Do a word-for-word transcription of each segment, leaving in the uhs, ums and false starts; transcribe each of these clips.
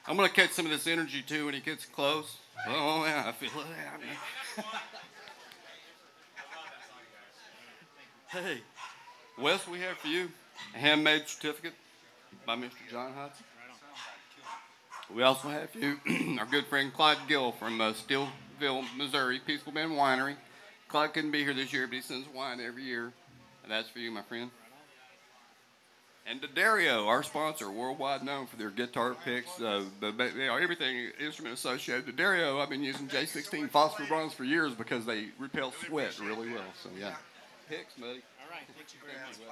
I'm gonna catch some of this energy too when he gets close. Oh yeah, I feel it. Hey, Wes, we have for you a handmade certificate by Mister John Hudson. We also have for you our good friend Clyde Gill from uh, Steelville, Missouri, Peaceful Bend Winery. Clyde couldn't be here this year, but he sends wine every year, and that's for you, my friend. And Dario, our sponsor, worldwide known for their guitar picks, uh, the, you know, everything instrument associated. Dario, I've been using J sixteen phosphor bronze for years because they repel sweat really well. So yeah, picks, buddy. All right, thank you very much.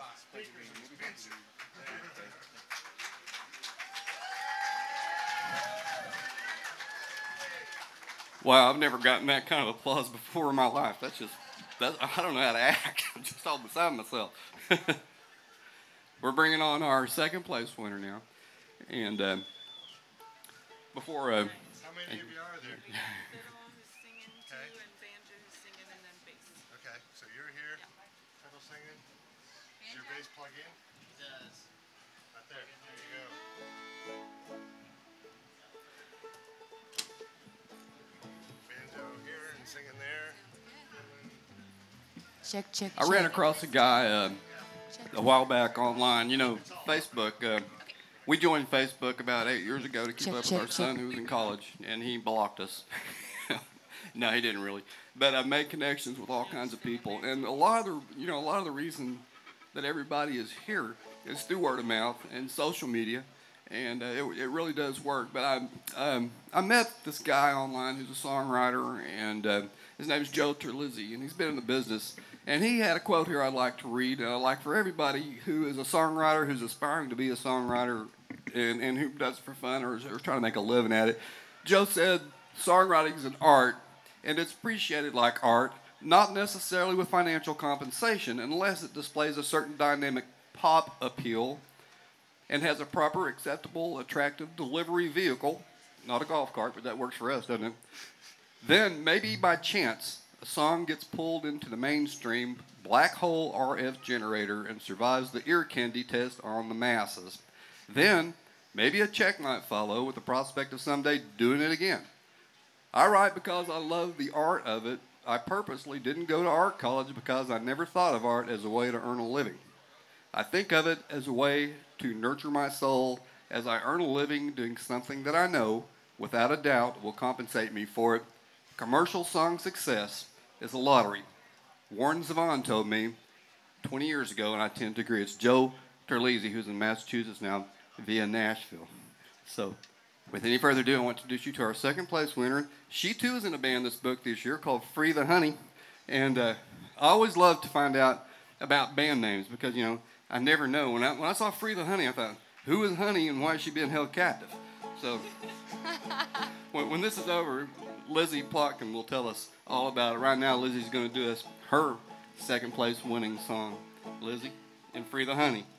Wow, I've never gotten that kind of applause before in my life. That's just, that, I don't know how to act. I'm just all beside myself. We're bringing on our second place winner now. And uh, before. Uh, How many of you are there? Fiddle who's singing too, Okay. and banjo who's singing, and then bass. Okay, so you're here, Yeah. fiddle singing. Does your bass plug in? It does. Right there. There you go. Banjo here and singing there. Check, check, I ran across a guy uh, a while back online. You know, Facebook. Uh, we joined Facebook about eight years ago to keep Check, up with check, our son check. who was in college, and he blocked us. No, he didn't really. But I made connections with all kinds of people, and a lot of the, you know, a lot of the reason that everybody is here is through word of mouth and social media, and uh, it, it really does work. But I, um, I met this guy online who's a songwriter, and uh, his name is Joe Terlizzi, and he's been in the business. And he had a quote here I'd like to read. And I'd like for everybody who is a songwriter, who's aspiring to be a songwriter, and, and who does it for fun or is or trying to make a living at it. Joe said, songwriting is an art, and it's appreciated like art, not necessarily with financial compensation, unless it displays a certain dynamic pop appeal and has a proper, acceptable, attractive delivery vehicle, not a golf cart, but that works for us, doesn't it? Then, maybe by chance, a song gets pulled into the mainstream black hole R F generator and survives the ear candy test on the masses. Then, maybe a check might follow with the prospect of someday doing it again. I write because I love the art of it. I purposely didn't go to art college because I never thought of art as a way to earn a living. I think of it as a way to nurture my soul as I earn a living doing something that I know, without a doubt, will compensate me for it. Commercial song success is a lottery. Warren Zevon told me twenty years ago, and I tend to agree. It's Joe Terlizzi, who's in Massachusetts now, via Nashville. So, with any further ado, I want to introduce you to our second place winner. She too is in a band this book this year called Free the Honey. And uh, I always love to find out about band names because, you know, I never know. When I, when I saw Free the Honey, I thought, who is Honey and why is she being held captive? So, when, when this is over, Lizzie Plotkin will tell us all about it. Right now, Lizzie's going to do us her second place winning song. Lizzie, and Free the Honey.